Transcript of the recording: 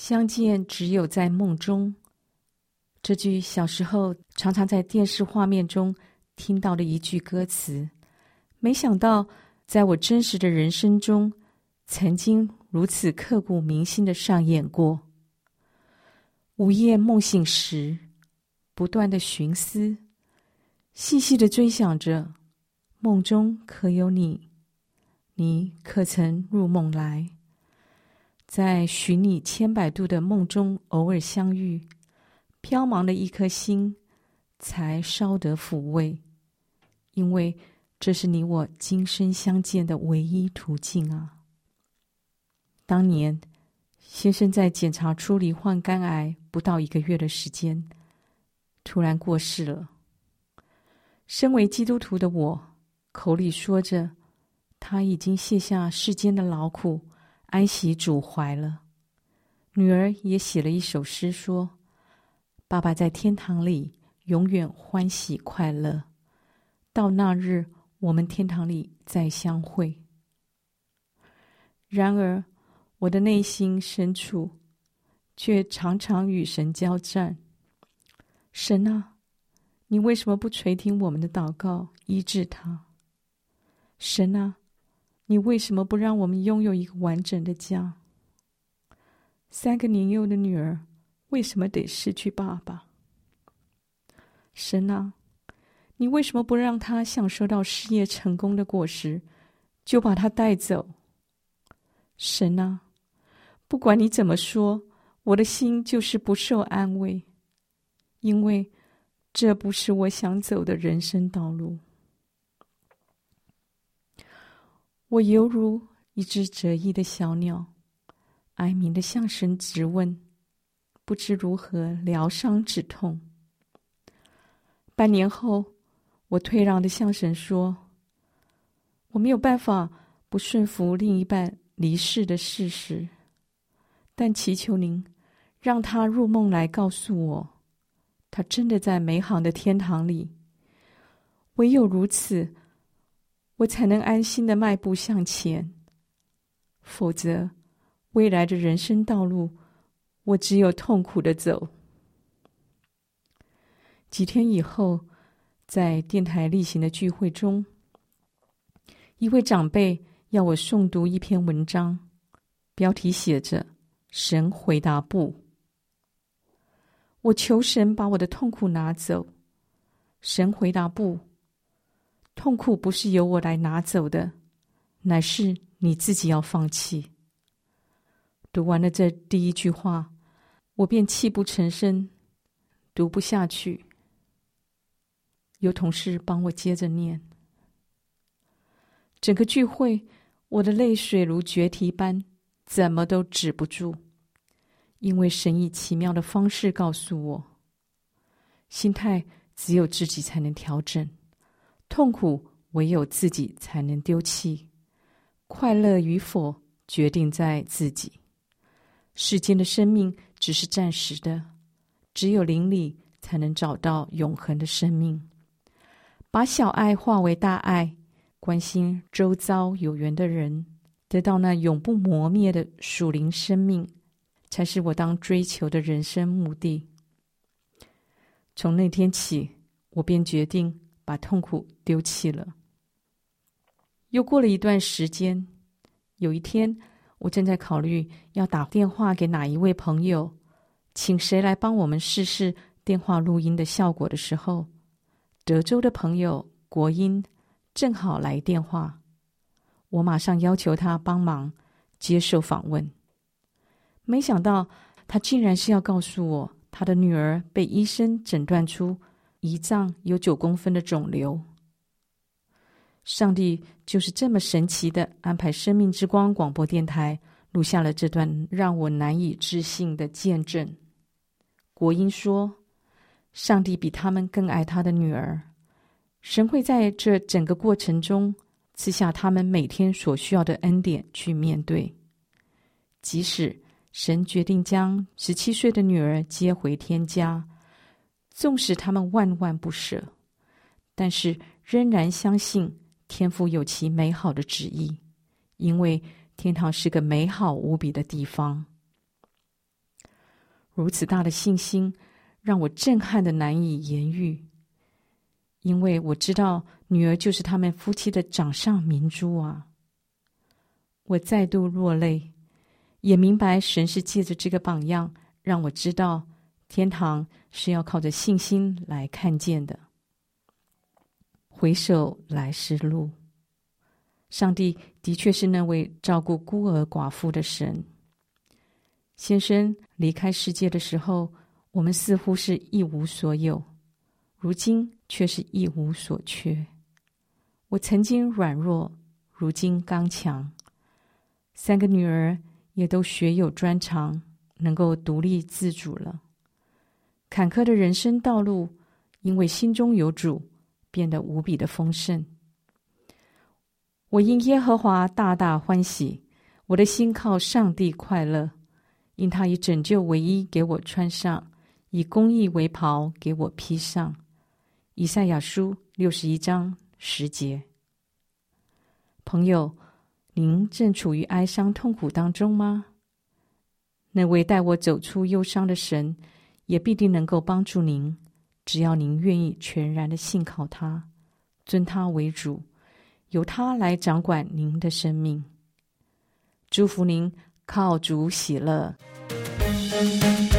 相见只有在梦中，这句小时候常常在电视画面中听到的一句歌词，没想到在我真实的人生中曾经如此刻骨铭心地上演过。午夜梦醒时，不断地寻思，细细地追想着，梦中可有你？你可曾入梦来？在寻你千百度的梦中偶尔相遇，飘茫的一颗心才稍得抚慰，因为这是你我今生相见的唯一途径啊。当年先生在检查出罹患肝癌不到1个月的时间，突然过世了。身为基督徒的我，口里说着他已经卸下世间的劳苦，安息主怀了。女儿也写了一首诗说，爸爸在天堂里永远欢喜快乐，到那日我们天堂里再相会。然而我的内心深处却常常与神交战，神啊，你为什么不垂听我们的祷告，医治他？神啊，你为什么不让我们拥有一个完整的家？3个年幼的女儿为什么得失去爸爸？神啊，你为什么不让他享受到事业成功的果实，就把他带走？神啊，不管你怎么说，我的心就是不受安慰，因为这不是我想走的人生道路。我犹如一只折翼的小鸟，哀鸣地向神质问，不知如何疗伤止痛。半年后，我退让地向神说，我没有办法不顺服另一半离世的事实，但祈求您让他入梦来告诉我，他真的在美好的天堂里。唯有如此，我才能安心地迈步向前，否则未来的人生道路，我只有痛苦地走。几天以后，在电台例行的聚会中，一位长辈要我诵读一篇文章，标题写着神回答不。我求神把我的痛苦拿走，神回答不，痛苦不是由我来拿走的，乃是你自己要放弃。读完了这第一句话，我便泣不成声，读不下去。有同事帮我接着念。整个聚会，我的泪水如决堤般，怎么都止不住，因为神以奇妙的方式告诉我，心态只有自己才能调整，痛苦唯有自己才能丢弃，快乐与否决定在自己。世间的生命只是暂时的，只有灵里才能找到永恒的生命。把小爱化为大爱，关心周遭有缘的人，得到那永不磨灭的属灵生命，才是我当追求的人生目的。从那天起，我便决定把痛苦丢弃了。又过了一段时间，有一天，我正在考虑要打电话给哪一位朋友，请谁来帮我们试试电话录音的效果的时候，德州的朋友国英正好来电话，我马上要求他帮忙接受访问。没想到他竟然是要告诉我，他的女儿被医生诊断出胰脏有9公分的肿瘤。上帝就是这么神奇的安排生命之光广播电台录下了这段让我难以置信的见证。国英说，上帝比他们更爱他的女儿，神会在这整个过程中赐下他们每天所需要的恩典去面对。即使神决定将17岁的女儿接回天家，纵使他们万万不舍，但是仍然相信天父有其美好的旨意，因为天堂是个美好无比的地方。 如此大的信心让我震撼的难以言喻，因为我知道女儿就是他们夫妻的掌上明珠啊。我再度落泪，也明白神是借着这个榜样让我知道天堂是要靠着信心来看见的。回首来时路，上帝的确是那位照顾孤儿寡妇的神。先生离开世界的时候，我们似乎是一无所有，如今却是一无所缺。我曾经软弱，如今刚强。3个女儿也都学有专长，能够独立自主了。坎坷的人生道路，因为心中有主，变得无比的丰盛。我因耶和华大大欢喜，我的心靠上帝快乐，因他以拯救为衣给我穿上，以公义为袍给我披上。以赛亚书61章10节。朋友，您正处于哀伤痛苦当中吗？那位带我走出忧伤的神，也必定能够帮助您，只要您愿意全然的信靠他，尊他为主，由他来掌管您的生命。祝福您靠主喜乐。